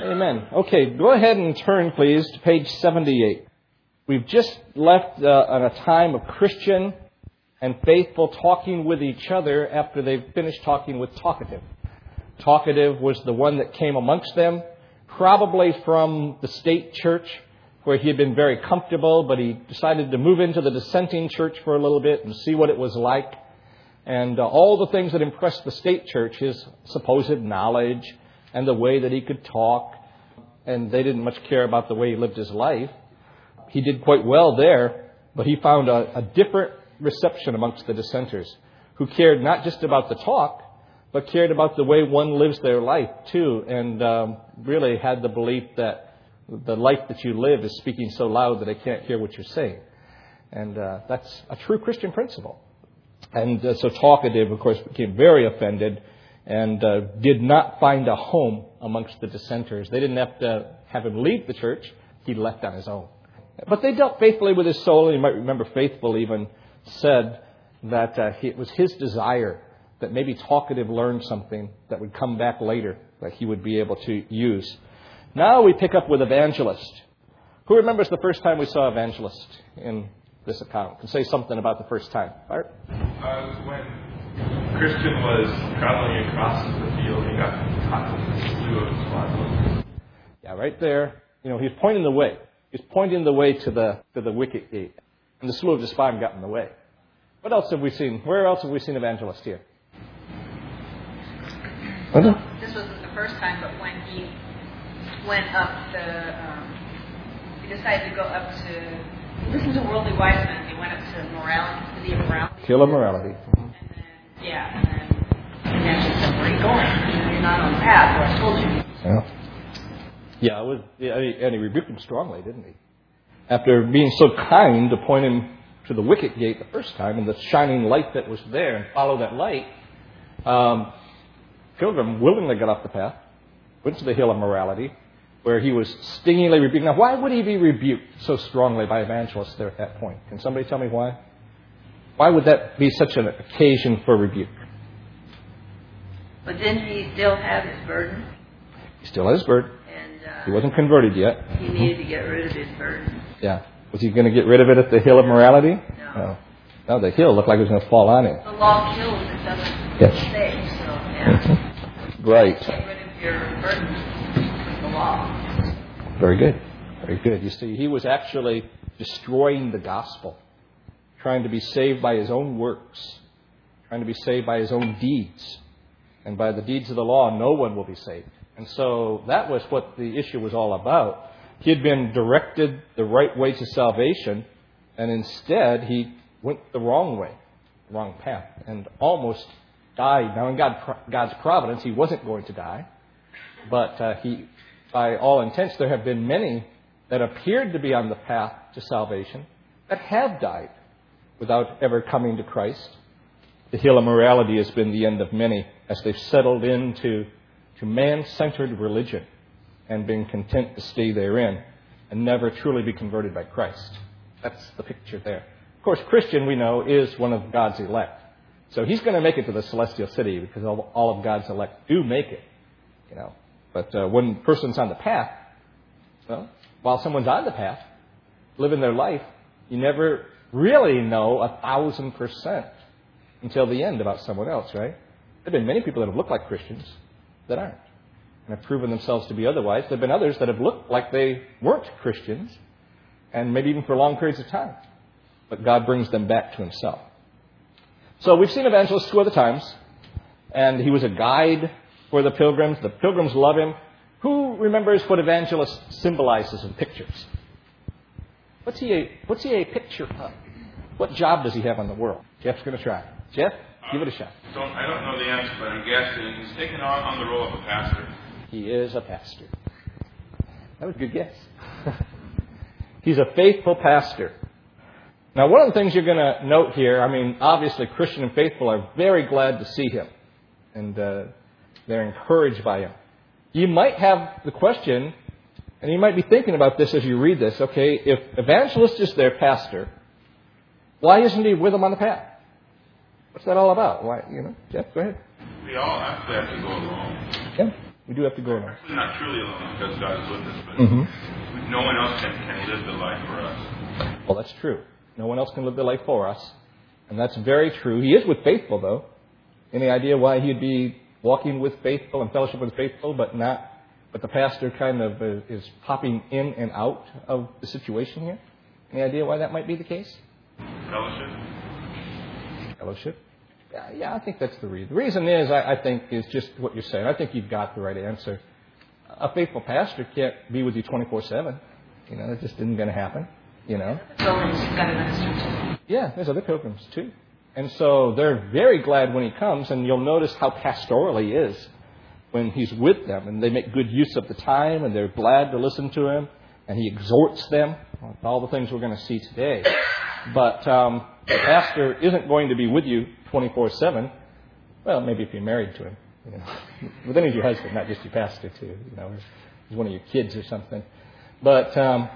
Amen. Okay, go ahead and turn, please, to page 78. We've just left on a time of Christian and faithful talking with each other after they've finished talking with Talkative. Talkative was the one that came amongst them, probably from the state church, where he had been very comfortable, but he decided to move into the dissenting church for a little bit and see what it was like. And all the things that impressed the state church, his supposed knowledge and the way that he could talk, and they didn't much care about the way he lived his life. He did quite well there, but he found a different reception amongst the dissenters, who cared not just about the talk, but cared about the way one lives their life too, and really had the belief that the life that you live is speaking so loud that I can't hear what you're saying. And that's a true Christian principle. And so Talkative, of course, became very offended and did not find a home amongst the dissenters. They didn't have to have him leave the church. He left on his own. But they dealt faithfully with his soul. You might remember Faithful even said that it was his desire that maybe Talkative learned something that would come back later that he would be able to use. Now we pick up with Evangelist. Who remembers the first time we saw Evangelist in this account? Can say something about the first time. Art? When Christian was traveling across the field, he got caught in the slew of squad. Yeah, right there. You know, he's pointing the way. He's pointing the way to the wicket gate. And the slew of Despond got in the way. What else have we seen? Where else have we seen Evangelist here? This wasn't the first time, but when he went up he decided to go up to listen to worldly wise men. He went up to morality, city of morality. Hill of Morality. And then eventually said, "Where are you going? You're not on the path where I told you." Yeah, and he rebuked him strongly, didn't he? After being so kind to point him to the wicket gate the first time and the shining light that was there and follow that light, Pilgrim willingly got off the path, went to the Hill of Morality, where he was stingingly rebuked. Now, why would he be rebuked so strongly by Evangelist there at that point? Can somebody tell me why? Why would that be such an occasion for rebuke? But didn't he still have his burden? He still has his burden. And he wasn't converted yet. He needed to get rid of his burden. Yeah. Was he going to get rid of it at the Hill of Morality? No. No, the hill looked like it was going to fall on him. The law kills, it doesn't save, so yeah. Right. Get rid of your burden with the law. Very good. Very good. You see, he was actually destroying the gospel, trying to be saved by his own works, trying to be saved by his own deeds. And by the deeds of the law, no one will be saved. And so that was what the issue was all about. He had been directed the right way to salvation, and instead he went the wrong way, the wrong path, and almost died. Now, in God's providence, he wasn't going to die, but by all intents, there have been many that appeared to be on the path to salvation that have died without ever coming to Christ. The Hill of Morality has been the end of many as they've settled into man-centered religion and been content to stay therein and never truly be converted by Christ. That's the picture there. Of course, Christian, we know, is one of God's elect. So he's going to make it to the celestial city because all of God's elect do make it. You know. But when a person's on the path, well, while someone's on the path, living their life, you never really know 1,000% until the end about someone else, right? There have been many people that have looked like Christians that aren't and have proven themselves to be otherwise. There have been others that have looked like they weren't Christians, and maybe even for long periods of time. But God brings them back to himself. So we've seen Evangelist 2 other times, and he was a guide for the pilgrims. The pilgrims love him. Who remembers what Evangelist symbolizes in pictures? What's he a picture of? What job does he have in the world? Jeff's going to try. Jeff, give it a shot. I don't know the answer, but I'm guessing he's taken on the role of a pastor. He is a pastor. That was a good guess. He's a faithful pastor. Now, one of the things you're going to note here, I mean, obviously Christian and faithful are very glad to see him, and they're encouraged by him. You might have the question, and you might be thinking about this as you read this, okay, if Evangelist is their pastor, why isn't he with them on the path? What's that all about? Why, Jeff, go ahead. We all actually have to go alone. Yeah. We do have to go alone. Actually, not truly alone because God is with us, but Mm-hmm. no one else can live the life for us. Well, that's true. No one else can live the life for us. And that's very true. He is with faithful, though. Any idea why he'd be walking with faithful and fellowship with faithful, but the pastor kind of is popping in and out of the situation here? Any idea why that might be the case? Fellowship. Yeah, I think that's the reason. The reason is, I think, is just what you're saying. I think you've got the right answer. A faithful pastor can't be with you 24/7. It just isn't going to happen. Pilgrims you've got to minister to. Yeah, there's other pilgrims too. And so they're very glad when he comes, and you'll notice how pastoral he is when he's with them. And they make good use of the time, and they're glad to listen to him. And he exhorts them, all the things we're going to see today. But the pastor isn't going to be with you 24/7. Well, maybe if you're married to him. But then he's your husband, not just your pastor too. He's one of your kids or something. But,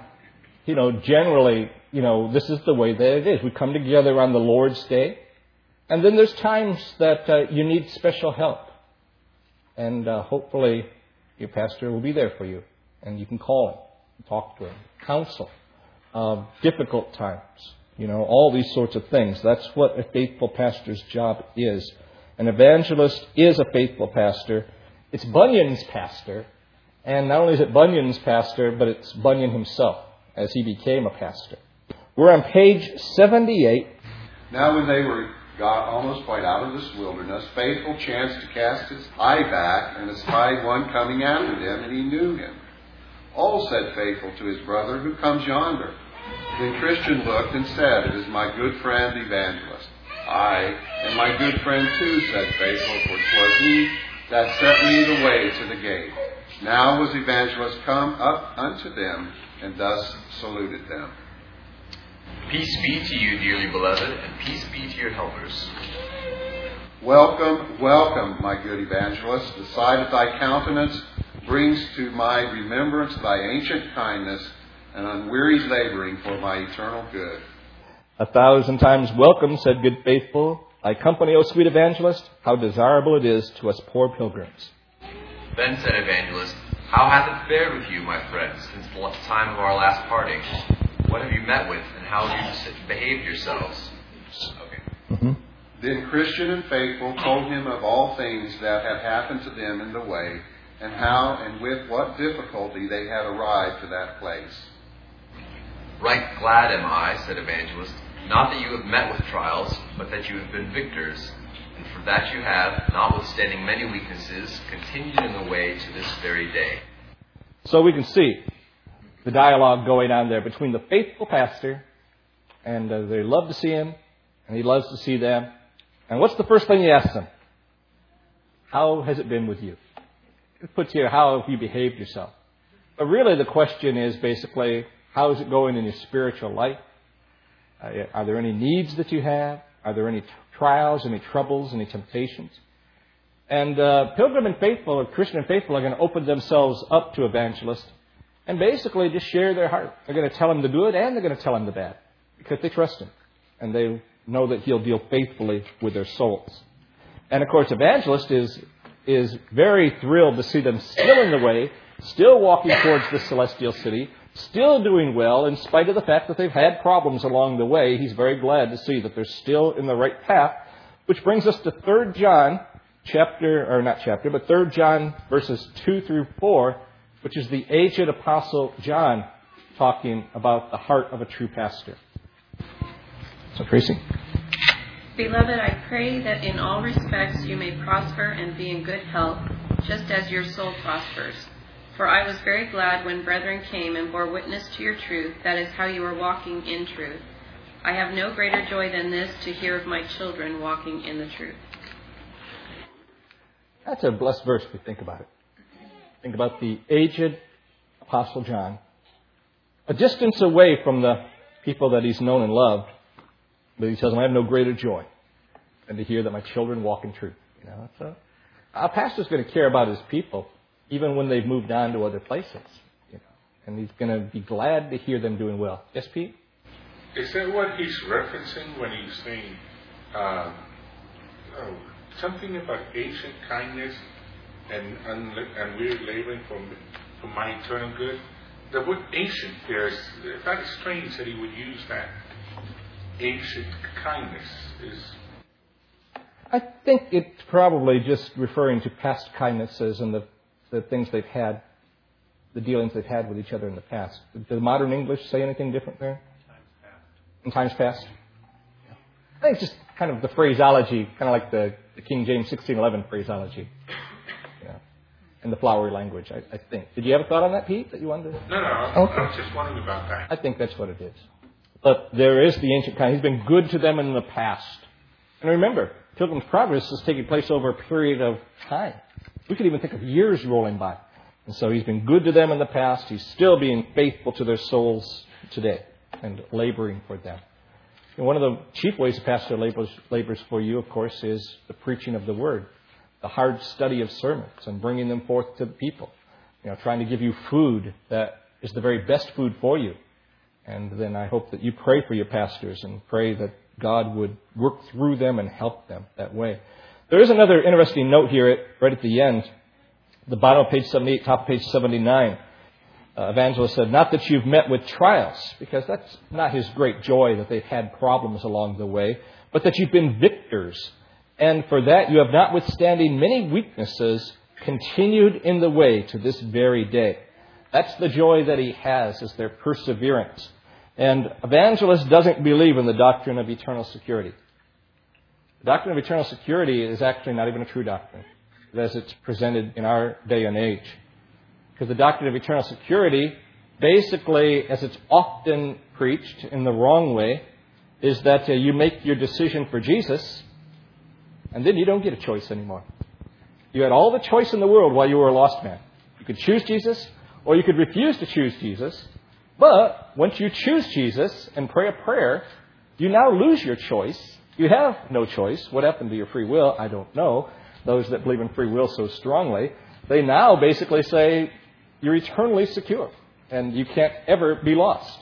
generally, this is the way that it is. We come together on the Lord's Day. And then there's times that you need special help. And hopefully your pastor will be there for you. And you can call him, talk to him, counsel. Difficult times. All these sorts of things. That's what a faithful pastor's job is. An evangelist is a faithful pastor. It's Bunyan's pastor. And not only is it Bunyan's pastor, but it's Bunyan himself as he became a pastor. We're on page 78. Now when they were got almost quite out of this wilderness, Faithful chanced to cast his eye back and espied one coming after them, and he knew him. Oh, said Faithful to his brother, who comes yonder? Then Christian looked and said, It is my good friend Evangelist. Aye, and my good friend too, said Faithful, for 'twas he that set me the way to the gate. Now was Evangelist come up unto them, and thus saluted them. Peace be to you, dearly beloved, and peace be to your helpers. Welcome, welcome, my good Evangelist. The sight of thy countenance brings to my remembrance thy ancient kindness and unwearied laboring for my eternal good. 1,000 times welcome, said good Faithful. Thy company, O sweet Evangelist, how desirable it is to us poor pilgrims. Then said Evangelist, How hath it fared with you, my friends, since the time of our last parting? What have you met with, and how have you behaved yourselves? Okay. Mm-hmm. Then Christian and Faithful told him of all things that had happened to them in the way, and how and with what difficulty they had arrived to that place. Right glad am I, said Evangelist, not that you have met with trials, but that you have been victors, and for that you have, notwithstanding many weaknesses, continued in the way to this very day. So we can see the dialogue going on there between the faithful pastor, and they love to see him, and he loves to see them. And what's the first thing he asks them? How has it been with you? It puts here, how have you behaved yourself? But really the question is basically, how is it going in your spiritual life? Are there any needs that you have? Are there any trials, any troubles, any temptations? And Pilgrim and Faithful, or Christian and Faithful, are going to open themselves up to Evangelist and basically just share their heart. They're going to tell him the good and they're going to tell him the bad because they trust him and they know that he'll deal faithfully with their souls. And of course, Evangelist is very thrilled to see them still in the way, still walking towards the celestial city, still doing well in spite of the fact that they've had problems along the way. He's very glad to see that they're still in the right path, which brings us to 3 John verses 2 through 4, which is the aged apostle John talking about the heart of a true pastor. So, Tracy? Beloved, I pray that in all respects you may prosper and be in good health, just as your soul prospers. For I was very glad when brethren came and bore witness to your truth, that is how you are walking in truth. I have no greater joy than this, to hear of my children walking in the truth. That's a blessed verse if you think about it. Think about the aged apostle John, a distance away from the people that he's known and loved, but he tells them, I have no greater joy than to hear that my children walk in truth. So a pastor's going to care about his people, even when they've moved on to other places. And he's going to be glad to hear them doing well. Yes, Pete? Is that what he's referencing when he's saying something about ancient kindness and we're laboring for my eternal good. The word ancient there is that is strange that he would use that. Ancient kindness is. I think it's probably just referring to past kindnesses and the things they've had, the dealings they've had with each other in the past. Does modern English say anything different there? In times past? Yeah. I think it's just kind of the phraseology, kind of like the King James 1611 phraseology. Yeah. In the flowery language, I think. Did you have a thought on that, Pete, that you wanted to? No, I was just wondering about that. I think that's what it is. But there is the ancient kind. He's been good to them in the past. And remember, Pilgrim's Progress is taking place over a period of time. We could even think of years rolling by. And so he's been good to them in the past. He's still being faithful to their souls today and laboring for them. And one of the chief ways the pastor labors for you, of course, is the preaching of the Word, the hard study of sermons and bringing them forth to the people. Trying to give you food that is the very best food for you. And then I hope that you pray for your pastors and pray that God would work through them and help them that way. There is another interesting note here right at the end. The bottom of page 78, top of page 79. Evangelist said, not that you've met with trials, because that's not his great joy that they've had problems along the way, but that you've been victors. And for that you have, notwithstanding many weaknesses, continued in the way to this very day. That's the joy that he has, is their perseverance. And Evangelist doesn't believe in the doctrine of eternal security. The doctrine of eternal security is actually not even a true doctrine, as it's presented in our day and age. Because the doctrine of eternal security, basically, as it's often preached in the wrong way, is that you make your decision for Jesus, and then you don't get a choice anymore. You had all the choice in the world while you were a lost man. You could choose Jesus, or you could refuse to choose Jesus. But once you choose Jesus and pray a prayer, you now lose your choice. You have no choice. What happened to your free will? I don't know. Those that believe in free will so strongly, they now basically say you're eternally secure and you can't ever be lost.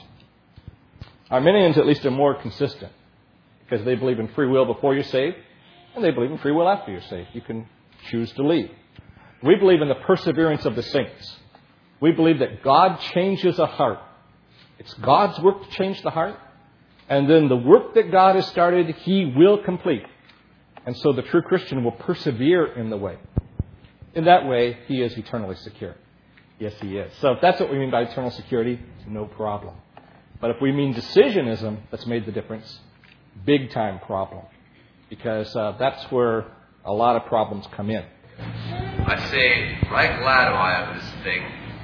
Arminians, at least, are more consistent because they believe in free will before you're saved and they believe in free will after you're saved. You can choose to leave. We believe in the perseverance of the saints. We believe that God changes a heart. It's God's work to change the heart. And then the work that God has started, He will complete. And so the true Christian will persevere in the way. In that way, he is eternally secure. Yes, he is. So if that's what we mean by eternal security, no problem. But if we mean decisionism, that's made the difference. Big time problem. Because that's where a lot of problems come in. I say, right glad am I of this thing,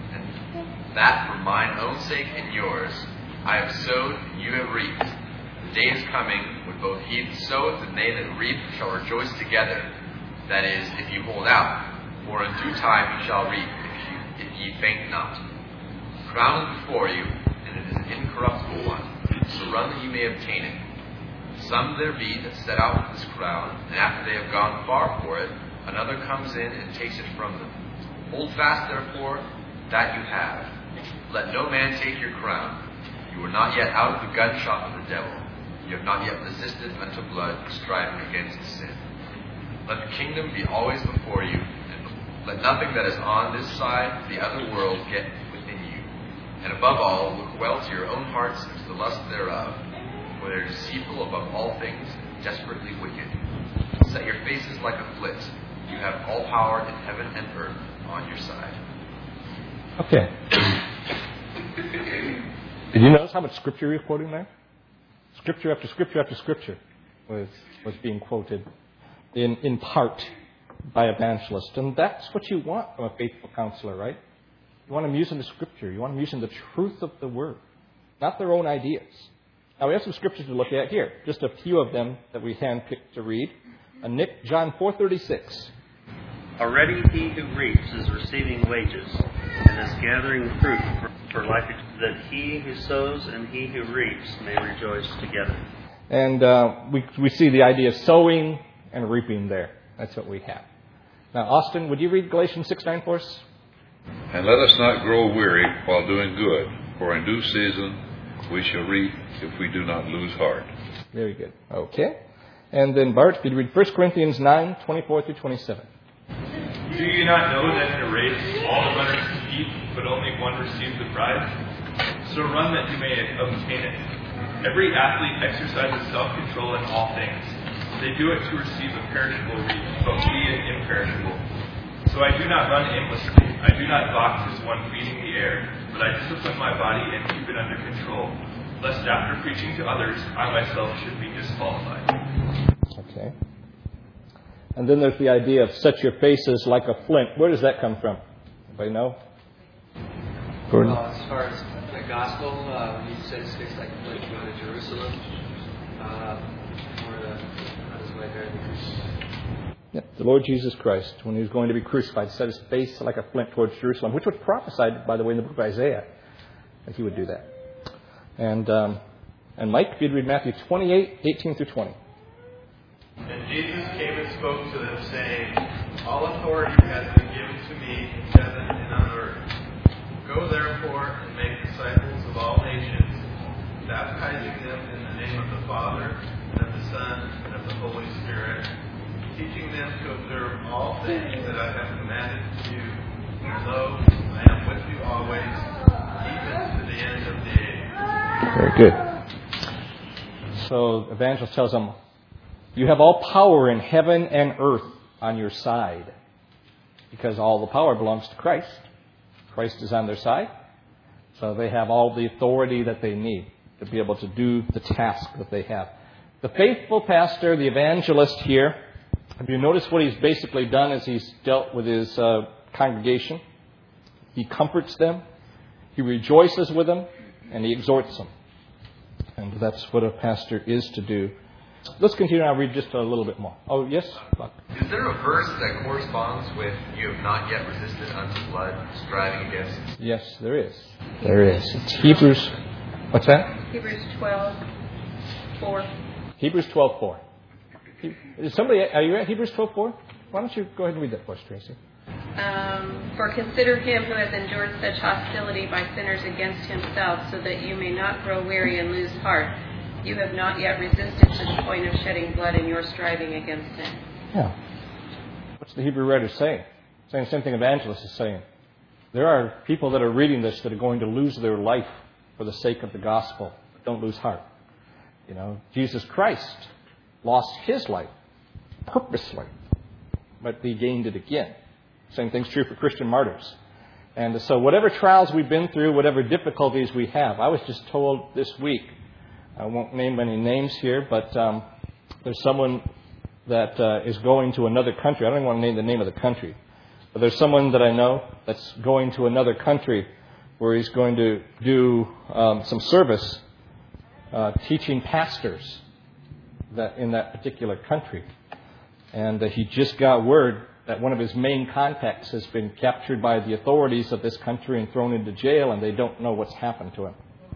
and that for mine own sake and yours, I have sowed and you have reaped. The day is coming when both he that soweth and they that reap shall rejoice together. That is, if you hold out. For in due time you shall reap, if ye faint not. The crown is before you, and it is an incorruptible one. So run that ye may obtain it. Some there be that set out for this crown, and after they have gone far for it, another comes in and takes it from them. Hold fast, therefore, that you have. Let no man take your crown. You are not yet out of the gunshot of the devil. You have not yet resisted unto blood, striving against sin. Let the kingdom be always before you, and let nothing that is on this side, the other world, get within you. And above all, look well to your own hearts and to the lust thereof, for they are deceitful above all things, and desperately wicked. Set your faces like a flint. You have all power in heaven and earth on your side. Okay. Did you notice how much scripture you're quoting there? Scripture after scripture after scripture was being quoted in part by evangelists. And that's what you want from a faithful counselor, right? You want them using the scripture. You want them using the truth of the word, not their own ideas. Now, we have some scriptures to look at here. Just a few of them that we handpicked to read. Nick, John 4:36. Already he who reaps is receiving wages and is gathering fruit for life, that he who sows and he who reaps may rejoice together. And we see the idea of sowing and reaping there. That's what we have. Now, Austin, would you read Galatians 6:9 for us? And let us not grow weary while doing good, for in due season we shall reap if we do not lose heart. Very good. Okay. And then, Bart, could you read 1 Corinthians 9:24 through 27? Do you not know that in a race all the runners compete, but only one receives the prize? So run that you may obtain it. Every athlete exercises self-control in all things. They do it to receive a perishable wreath, but we an imperishable. So I do not run aimlessly. I do not box as one beating the air, but I discipline my body and keep it under control, lest after preaching to others, I myself should be disqualified. Okay. And then there's the idea of set your faces like a flint. Where does that come from? Anybody know? Well, as far as the gospel, he said his face like a flint going to Jerusalem. On his way there. Yep, the Lord Jesus Christ, when he was going to be crucified, set his face like a flint towards Jerusalem, which was prophesied, by the way, in the book of Isaiah, that he would do that. And Mike, if you'd read Matthew 28, 18 through 20. And Jesus came and spoke to them, saying, All authority has been given to me in heaven and on earth. Go therefore and make disciples of all nations, baptizing them in the name of the Father, and of the Son, and of the Holy Spirit, teaching them to observe all things that I have commanded you. And lo, I am with you always, even to the end of the age. Very good. So, evangelist tells them, you have all power in heaven and earth on your side, because all the power belongs to Christ. Christ is on their side, so they have all the authority that they need to be able to do the task that they have. The faithful pastor, the evangelist here, have you noticed what he's basically done as he's dealt with his congregation? He comforts them, he rejoices with them, and he exhorts them. And that's what a pastor is to do. Let's continue. I'll read just a little bit more. Oh, yes? Buck. Is there a verse that corresponds with you have not yet resisted unto blood, striving against? Yes, there is. There is. It's Hebrews. What's that? Hebrews 12:4. Hebrews 12:4. Is somebody? Are you at Hebrews 12:4? Why don't you go ahead and read that for us, Tracy? For consider him who has endured such hostility by sinners against himself, so that you may not grow weary and lose heart. You have not yet resisted to the point of shedding blood in your striving against sin. Yeah. What's the Hebrew writer saying? Saying the same thing Evangelist is saying. There are people that are reading this that are going to lose their life for the sake of the gospel. But don't lose heart. You know, Jesus Christ lost his life purposely, but he gained it again. Same thing's true for Christian martyrs. And so whatever trials we've been through, whatever difficulties we have, I was just told this week, I won't name any names here, but there's someone that is going to another country. I don't even want to name the name of the country. But there's someone that I know that's going to another country where he's going to do some service teaching pastors that in that particular country. And he just got word that one of his main contacts has been captured by the authorities of this country and thrown into jail, and they don't know what's happened to him.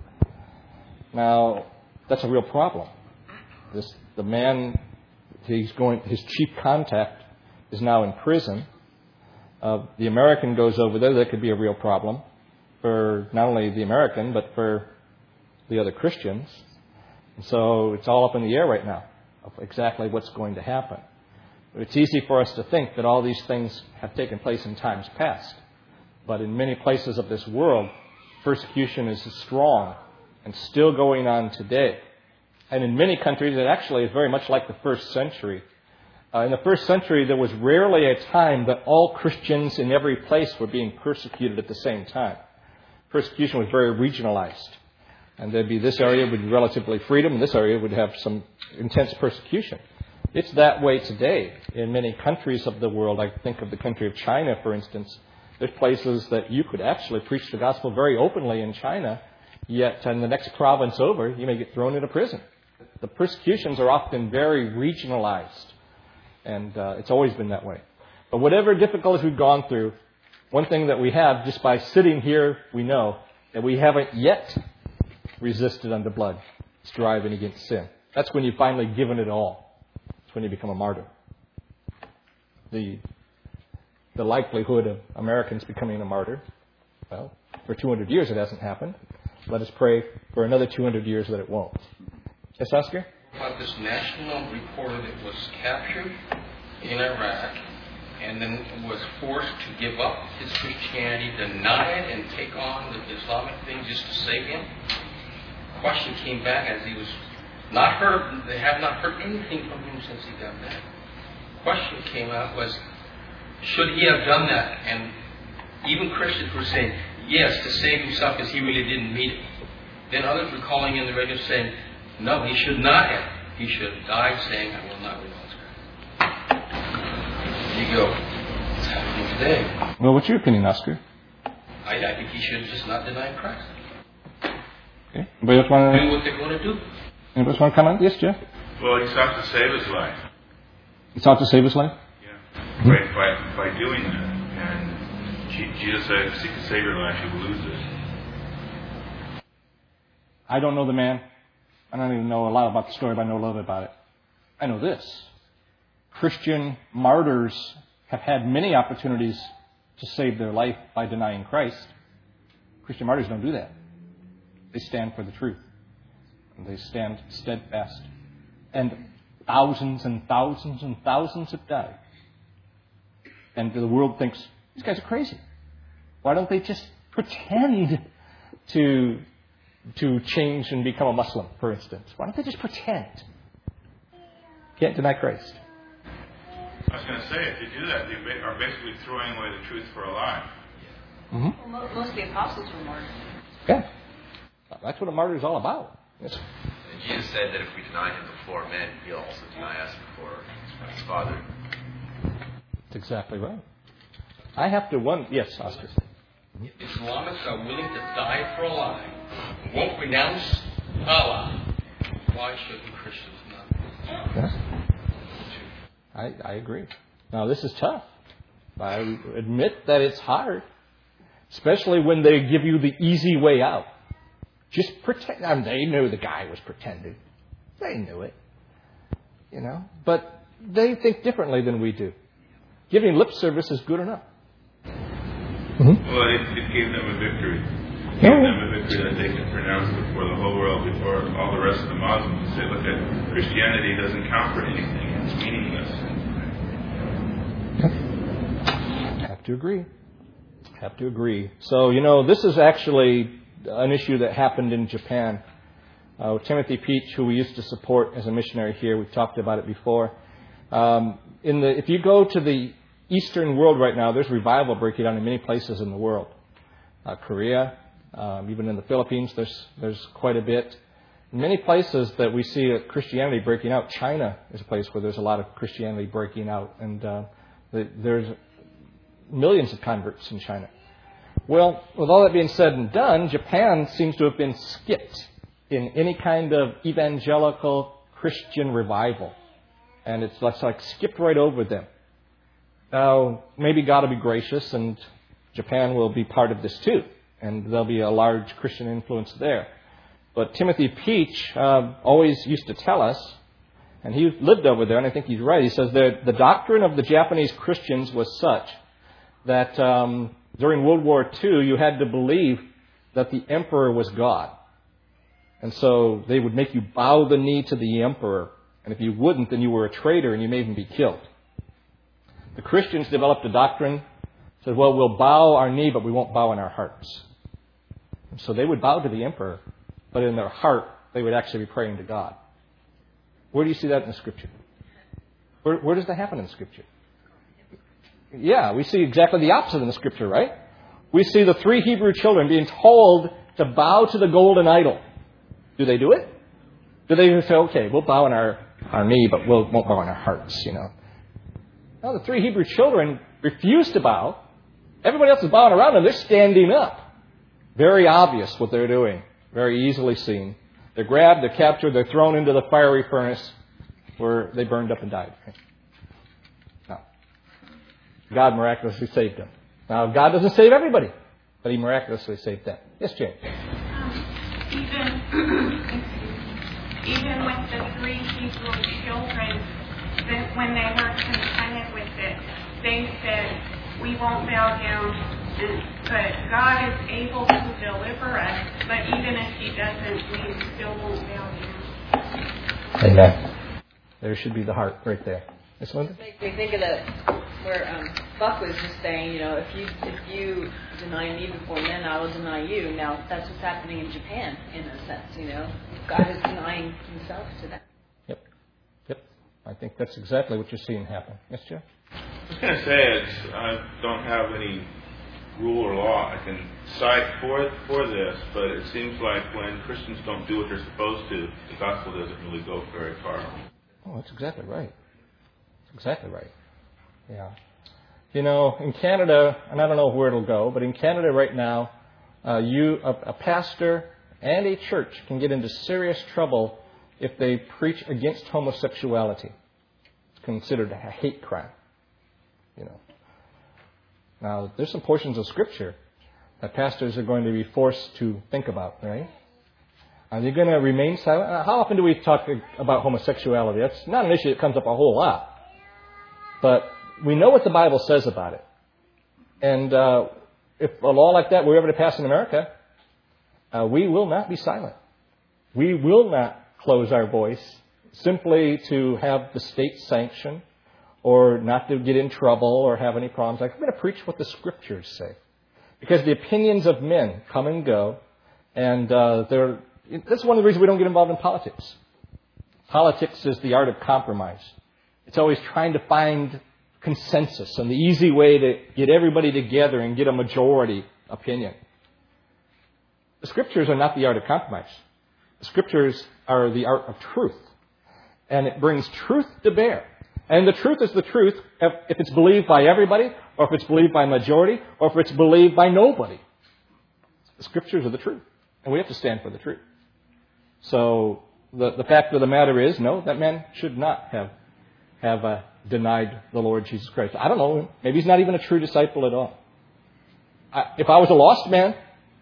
Now, that's a real problem. The man, his chief contact is now in prison. The American goes over there. That could be a real problem for not only the American, but for the other Christians. And so it's all up in the air right now of exactly what's going to happen. It's easy for us to think that all these things have taken place in times past. But in many places of this world, persecution is strong and still going on today. And in many countries, it actually is very much like the first century. In the first century, there was rarely a time that all Christians in every place were being persecuted at the same time. Persecution was very regionalized. And there'd be this area would be relatively freedom, and this area would have some intense persecution. It's that way today in many countries of the world. I think of the country of China, for instance. There's places that you could actually preach the gospel very openly in China, yet in the next province over, you may get thrown into prison. The persecutions are often very regionalized, and it's always been that way. But whatever difficulties we've gone through, one thing that we have, just by sitting here, we know that we haven't yet resisted unto blood, striving against sin. That's when you've finally given it all. That's when you become a martyr. The likelihood of Americans becoming a martyr, well, for 200 years it hasn't happened. Let us pray for another 200 years that it won't. Yes, Oscar? About this national reporter that was captured in Iraq and then was forced to give up his Christianity, deny it, and take on the Islamic thing just to save him? The question came back as he was not heard. They have not heard anything from him since he got back. The question came out was, should he have done that? And even Christians were saying, yes, to save himself because he really didn't mean it. Then others were calling in the radio saying, no, he should not have. He should have died saying, I will not renounce Christ. There you go. It's happening today. Well, what's your opinion, Oscar? I think he should have just not denied Christ. Okay. Anybody else want Do what they're going to do. Anybody else want to comment? Yes, Jeff? Well, he sought to save his life. He sought to save his life? Yeah. By doing that. And Jesus said, seek to save your life, you will lose it. I don't know the man. I don't even know a lot about the story, but I know a little bit about it. I know this. Christian martyrs have had many opportunities to save their life by denying Christ. Christian martyrs don't do that. They stand for the truth. And they stand steadfast. And thousands and thousands and thousands have died. And the world thinks, these guys are crazy. Why don't they just pretend to change and become a Muslim, for instance? Why don't they just pretend? Can't deny Christ. I was going to say, if you do that, you are basically throwing away the truth for a lie. Mm-hmm. Well, most of the apostles were martyrs. Yeah. That's what a martyr is all about. Yes. And Jesus said that if we deny him before men, he'll also deny us before his Father. That's exactly right. I have to wonder. Yes, Oscar. If Islamists are willing to die for a lie, won't renounce Allah, why shouldn't Christians not? Yes. I agree. Now, this is tough. I admit that it's hard, especially when they give you the easy way out. Just pretend. I mean, they knew the guy was pretending. They knew it. You know, but they think differently than we do. Giving lip service is good enough. Mm-hmm. Well, it gave them a victory. It gave them a victory that they could pronounce before the whole world, before all the rest of the Muslims, and say, look, at Christianity doesn't count for anything. It's meaningless. Have to agree. So, you know, this is actually an issue that happened in Japan. Timothy Peach, who we used to support as a missionary here, we've talked about it before. If you go to the Eastern world right now, there's revival breaking out in many places in the world. Korea, even in the Philippines, there's quite a bit. In many places that we see Christianity breaking out, China is a place where there's a lot of Christianity breaking out, and there's millions of converts in China. Well, with all that being said and done, Japan seems to have been skipped in any kind of evangelical Christian revival. And it's like skipped right over them. Now, maybe God will be gracious and Japan will be part of this too. And there'll be a large Christian influence there. But Timothy Peach always used to tell us, and he lived over there, and I think he's right. He says that the doctrine of the Japanese Christians was such that during World War II, you had to believe that the emperor was God. And so they would make you bow the knee to the emperor. And if you wouldn't, then you were a traitor and you may even be killed. The Christians developed a doctrine, said, well, we'll bow our knee, but we won't bow in our hearts. And so they would bow to the emperor, but in their heart, they would actually be praying to God. Where do you see that in the Scripture? Where does that happen in the Scripture? Yeah, we see exactly the opposite in the Scripture, right? We see the 3 Hebrew children being told to bow to the golden idol. Do they do it? Do they say, okay, we'll bow in our knee, but we won't bow in our hearts, you know? No, the 3 Hebrew children refuse to bow. Everybody else is bowing around them. They're standing up. Very obvious what they're doing. Very easily seen. They're grabbed, they're captured, they're thrown into the fiery furnace where they burned up and died. No. God miraculously saved them. Now, God doesn't save everybody, but He miraculously saved them. Yes, Jane? Even with the 3 Hebrew children, when they were confronted with it, they said, we won't bow down, but God is able to deliver us, but even if He doesn't, we still won't bow down. Amen. There should be the heart right there. Miss Linda? Makes me think of where Buck was just saying, if you deny me before men, I will deny you. Now, that's what's happening in Japan, in a sense, God is denying himself to them. Yep. I think that's exactly what you're seeing happen. Yes, Jeff? I was going to say, I don't have any rule or law I can cite for this, but it seems like when Christians don't do what they're supposed to, the gospel doesn't really go very far. Oh, that's exactly right. That's exactly right. Yeah. In Canada, and I don't know where it'll go, but in Canada right now, a pastor and a church can get into serious trouble if they preach against homosexuality. It's considered a hate crime. Now, there's some portions of Scripture that pastors are going to be forced to think about, right? Are they going to remain silent? How often do we talk about homosexuality? That's not an issue that comes up a whole lot. But we know what the Bible says about it. And if a law like that were ever to pass in America, we will not be silent. We will not close our voice simply to have the state sanction or not to get in trouble or have any problems. I'm going to preach what the Scriptures say. Because the opinions of men come and go, and that's one of the reasons we don't get involved in politics. Politics is the art of compromise. It's always trying to find consensus and the easy way to get everybody together and get a majority opinion. The Scriptures are not the art of compromise. The Scriptures are the art of truth. And it brings truth to bear. And the truth is the truth if it's believed by everybody, or if it's believed by a majority, or if it's believed by nobody. The Scriptures are the truth. And we have to stand for the truth. So the fact of the matter is, no, that man should not have denied the Lord Jesus Christ. I don't know. Maybe he's not even a true disciple at all. If I was a lost man,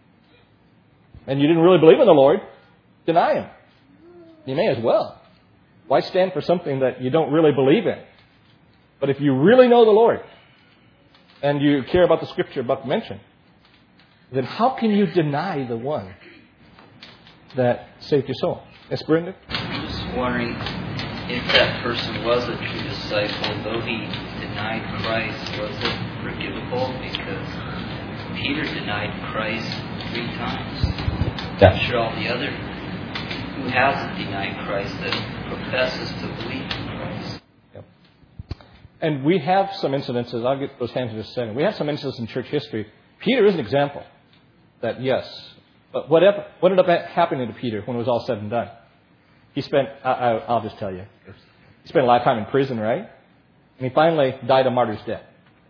and you didn't really believe in the Lord, deny him. You may as well. Why stand for something that you don't really believe in? But if you really know the Lord, and you care about the Scripture Buck mentioned, then how can you deny the one that saved your soul? Yes, Brenda? I'm just wondering if that person was a true disciple, though he denied Christ, was it forgivable? Because Peter denied Christ 3 times. Yeah. I'm sure all the other who hasn't denied Christ that professes to believe in Christ. Yep. And we have some incidences. I'll get those hands in just a second. We have some incidences in church history. Peter is an example that, yes. But what ended up happening to Peter when it was all said and done? He spent, I'll just tell you, he spent a lot of time in prison, right? And he finally died a martyr's death.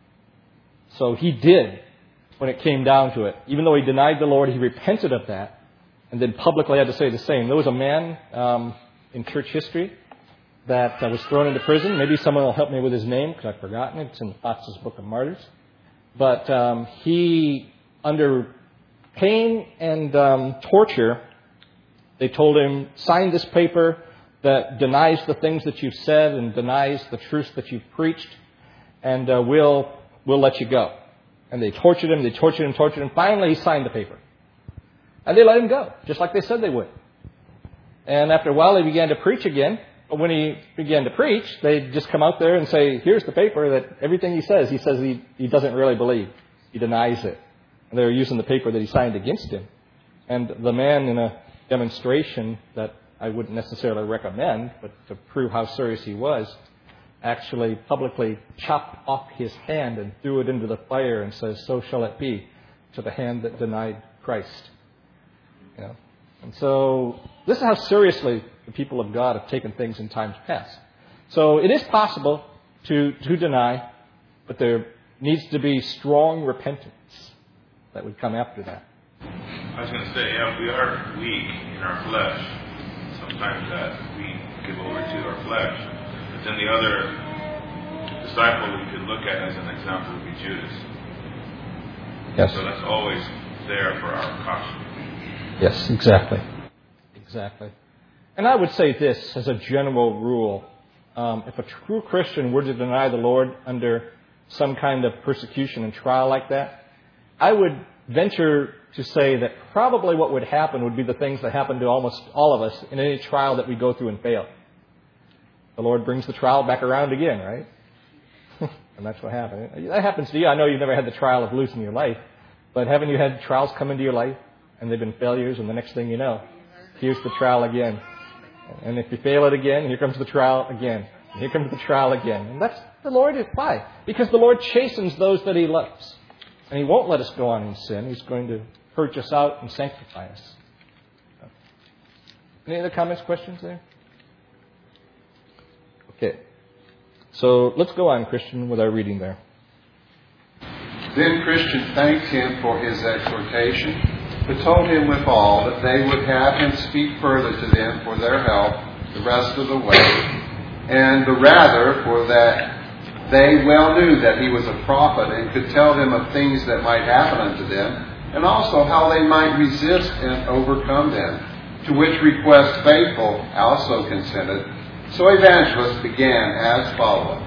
So he did, when it came down to it. Even though he denied the Lord, he repented of that. And then publicly had to say the same. There was a man in church history that was thrown into prison. Maybe someone will help me with his name because I've forgotten it. It's in Fox's Book of Martyrs. But he, under pain and torture, they told him, sign this paper that denies the things that you've said and denies the truths that you've preached, and we'll let you go. And they tortured him. Finally, he signed the paper. And they let him go, just like they said they would. And after a while, he began to preach again. But when he began to preach, they'd just come out there and say, here's the paper that everything he says he doesn't really believe. He denies it. And they were using the paper that he signed against him. And the man, in a demonstration that I wouldn't necessarily recommend, but to prove how serious he was, actually publicly chopped off his hand and threw it into the fire and says, so shall it be to the hand that denied Christ. And so this is how seriously the people of God have taken things in times past. So it is possible to deny, but there needs to be strong repentance that would come after that. I was going to say, if we are weak in our flesh, sometimes that we give over to our flesh. But then the other disciple we could look at as an example would be Judas. Yes. So that's always there for our caution. Yes, exactly. And I would say this as a general rule. If a true Christian were to deny the Lord under some kind of persecution and trial like that, I would venture to say that probably what would happen would be the things that happen to almost all of us in any trial that we go through and fail. The Lord brings the trial back around again, right? And that's what happened. That happens to you. I know you've never had the trial of losing your life, but haven't you had trials come into your life and they've been failures, and the next thing you know, here's the trial again. And if you fail it again, here comes the trial again. And here comes the trial again. And that's the Lord is why. Because the Lord chastens those that He loves. And He won't let us go on in sin. He's going to purge us out and sanctify us. Any other comments, questions there? Okay. So let's go on, Christian, with our reading there. Then Christian thanked him for his exhortation, but told him withal that they would have him speak further to them for their help the rest of the way, and the rather for that they well knew that he was a prophet and could tell them of things that might happen unto them, and also how they might resist and overcome them. To which request Faithful also consented. So Evangelist began as followeth.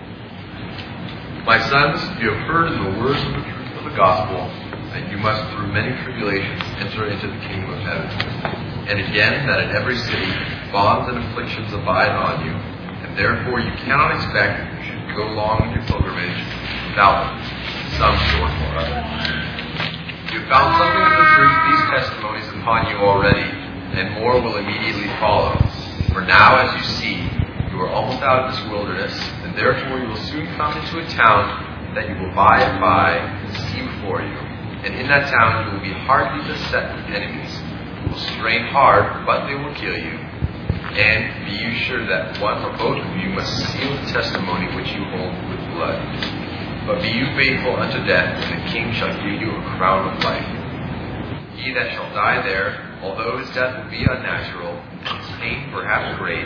My sons, you have heard in the words of the truth of the gospel that you must through many tribulations enter into the kingdom of heaven. And again, that in every city bonds and afflictions abide on you, and therefore you cannot expect you should go long on your pilgrimage without some sort or other. You have found something of the truth of these testimonies upon you already, and more will immediately follow. For now, as you see, you are almost out of this wilderness, and therefore you will soon come into a town that you will by and by see before you. And in that town you will be hardly beset with enemies, who will strain hard, but they will kill you. And be you sure that one or both of you must seal the testimony which you hold with blood. But be you faithful unto death, and the king shall give you a crown of life. He that shall die there, although his death will be unnatural, and his pain perhaps great,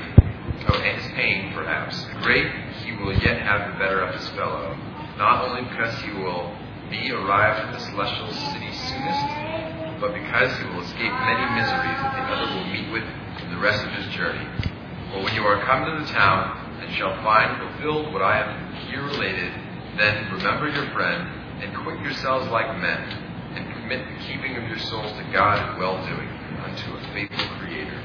he will yet have the better of his fellow, not only because he will be arrived at the celestial city soonest, but because he will escape many miseries that the other will meet with in the rest of his journey. For when you are come to the town, and shall find fulfilled what I have here related, then remember your friend, and quit yourselves like men, and commit the keeping of your souls to God in well-doing, unto a faithful Creator.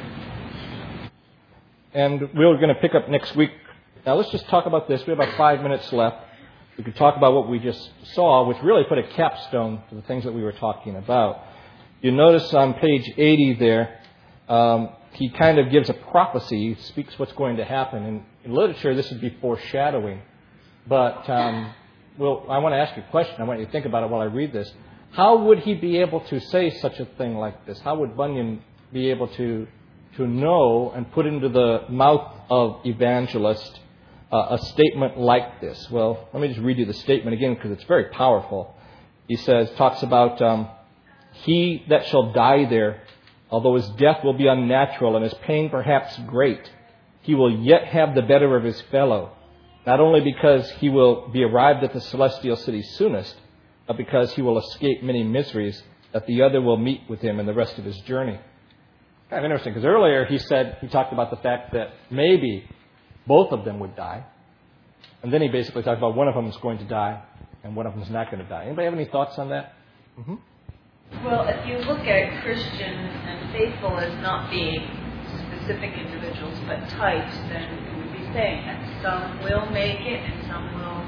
And we're going to pick up next week. Now let's just talk about this. We have about 5 minutes left. We could talk about what we just saw, which really put a capstone to the things that we were talking about. You notice on page 80 there, he kind of gives a prophecy, speaks what's going to happen. In literature, this would be foreshadowing. But I want to ask you a question. I want you to think about it while I read this. How would he be able to say such a thing like this? How would Bunyan be able to know and put into the mouth of evangelist a statement like this? Well, let me just read you the statement again because it's very powerful. He talks about he that shall die there, although his death will be unnatural and his pain perhaps great, he will yet have the better of his fellow, not only because he will be arrived at the celestial city soonest, but because he will escape many miseries that the other will meet with him in the rest of his journey. Kind of interesting, because earlier he talked about the fact that maybe both of them would die. And then he basically talked about one of them is going to die and one of them is not going to die. Anybody have any thoughts on that? Mm-hmm. Well, if you look at Christian and Faithful as not being specific individuals but types, then it would be saying that some will make it and some will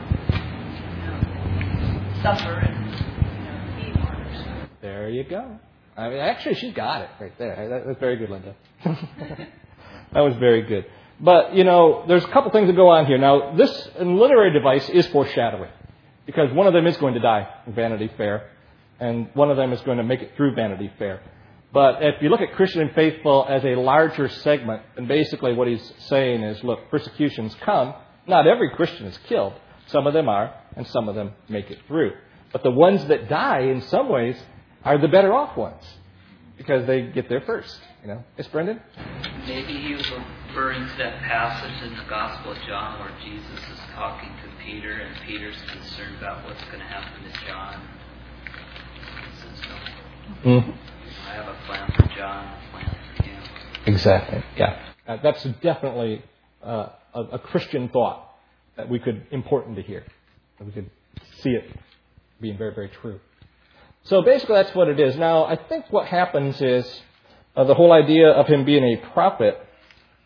suffer and be martyrs. There you go. I mean, actually, she got it right there. That's very good, Linda. That was very good. But, there's a couple things that go on here. Now, this literary device is foreshadowing because one of them is going to die in Vanity Fair and one of them is going to make it through Vanity Fair. But if you look at Christian and Faithful as a larger segment, then basically what he's saying is, look, persecutions come. Not every Christian is killed. Some of them are, and some of them make it through. But the ones that die, in some ways, are the better off ones because they get there first. Yes, Brendan? Maybe he was referring to that passage in the Gospel of John where Jesus is talking to Peter and Peter's concerned about what's going to happen to John. He says, no. I have a plan for John, a plan for you. Exactly, yeah. That's definitely a Christian thought that we could important to hear. That we could see it being very, very true. So basically that's what it is. Now, I think what happens is the whole idea of him being a prophet,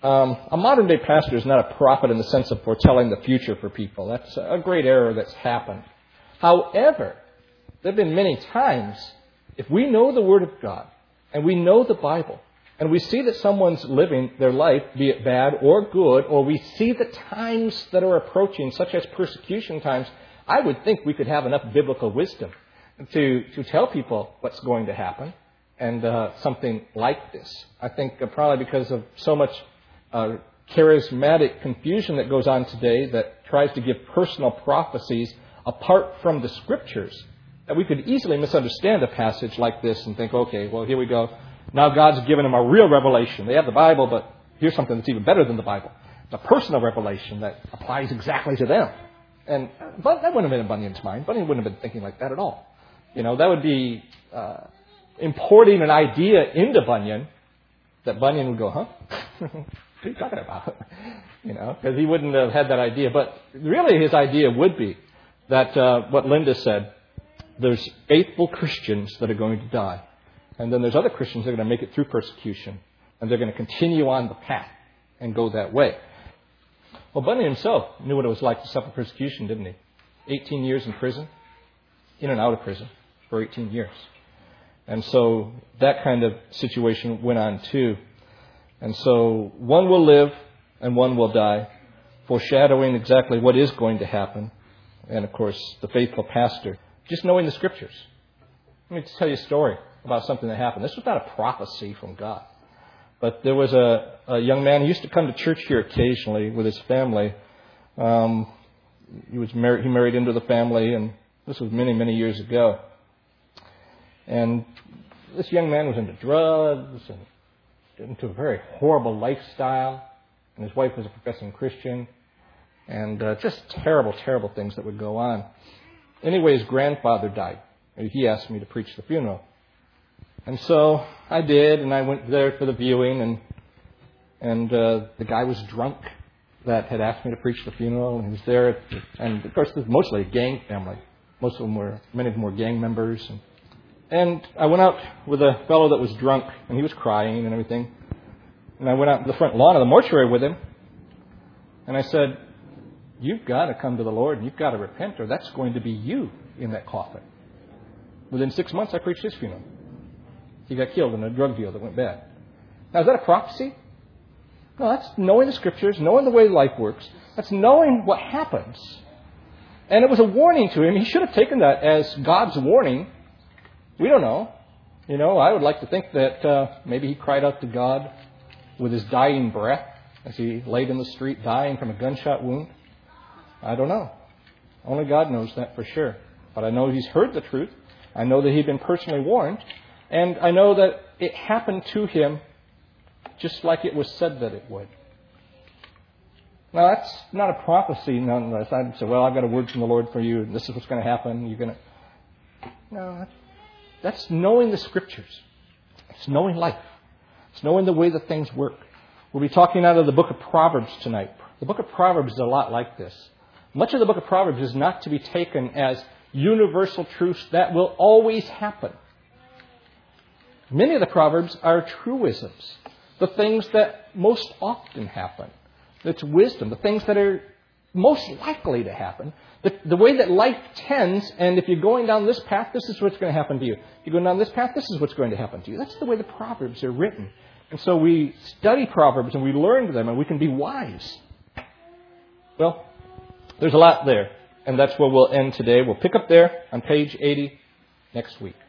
a modern-day pastor is not a prophet in the sense of foretelling the future for people. That's a great error that's happened. However, there have been many times, if we know the Word of God, and we know the Bible, and we see that someone's living their life, be it bad or good, or we see the times that are approaching, such as persecution times, I would think we could have enough biblical wisdom to tell people what's going to happen, and something like this. I think probably because of so much charismatic confusion that goes on today that tries to give personal prophecies apart from the Scriptures, that we could easily misunderstand a passage like this and think, okay, well, here we go. Now God's given them a real revelation. They have the Bible, but here's something that's even better than the Bible. It's a personal revelation that applies exactly to them. But that wouldn't have been in Bunyan's mind. Bunyan wouldn't have been thinking like that at all. That would be importing an idea into Bunyan that Bunyan would go, huh? What are you talking about? Because he wouldn't have had that idea. But really his idea would be that what Linda said, there's faithful Christians that are going to die. And then there's other Christians that are going to make it through persecution. And they're going to continue on the path and go that way. Well, Bunyan himself knew what it was like to suffer persecution, didn't he? 18 years in prison, in and out of prison for 18 years. And so that kind of situation went on too. And so one will live and one will die, foreshadowing exactly what is going to happen. And of course, the faithful pastor, just knowing the Scriptures. Let me just tell you a story about something that happened. This was not a prophecy from God. But there was a young man who used to come to church here occasionally with his family. He married into the family, and this was many, many years ago. And this young man was into drugs and into a very horrible lifestyle. And his wife was a professing Christian. And just terrible, terrible things that would go on. Anyway, his grandfather died. He asked me to preach the funeral. And so I did, and I went there for the viewing, and the guy was drunk that had asked me to preach the funeral, and he was there. And of course, this was mostly a gang family. Many of them were gang members. And I went out with a fellow that was drunk, and he was crying and everything. And I went out to the front lawn of the mortuary with him, and I said, "You've got to come to the Lord, and you've got to repent, or that's going to be you in that coffin." Within 6 months, I preached his funeral. He got killed in a drug deal that went bad. Now, is that a prophecy? No, that's knowing the Scriptures, knowing the way life works. That's knowing what happens. And it was a warning to him. He should have taken that as God's warning. We don't know. I would like to think that maybe he cried out to God with his dying breath as he laid in the street dying from a gunshot wound. I don't know. Only God knows that for sure. But I know he's heard the truth. I know that he'd been personally warned. And I know that it happened to him just like it was said that it would. Now, that's not a prophecy nonetheless. I'd say, well, I've got a word from the Lord for you, and this is what's going to happen. No, that's knowing the Scriptures. It's knowing life. It's knowing the way that things work. We'll be talking out of the book of Proverbs tonight. The book of Proverbs is a lot like this. Much of the book of Proverbs is not to be taken as universal truths that will always happen. Many of the Proverbs are truisms, the things that most often happen. It's wisdom, the things that are most likely to happen. The way that life tends, and if you're going down this path, this is what's going to happen to you. If you're going down this path, this is what's going to happen to you. That's the way the Proverbs are written. And so we study Proverbs and we learn them and we can be wise. Well, there's a lot there, and that's where we'll end today. We'll pick up there on page 80 next week.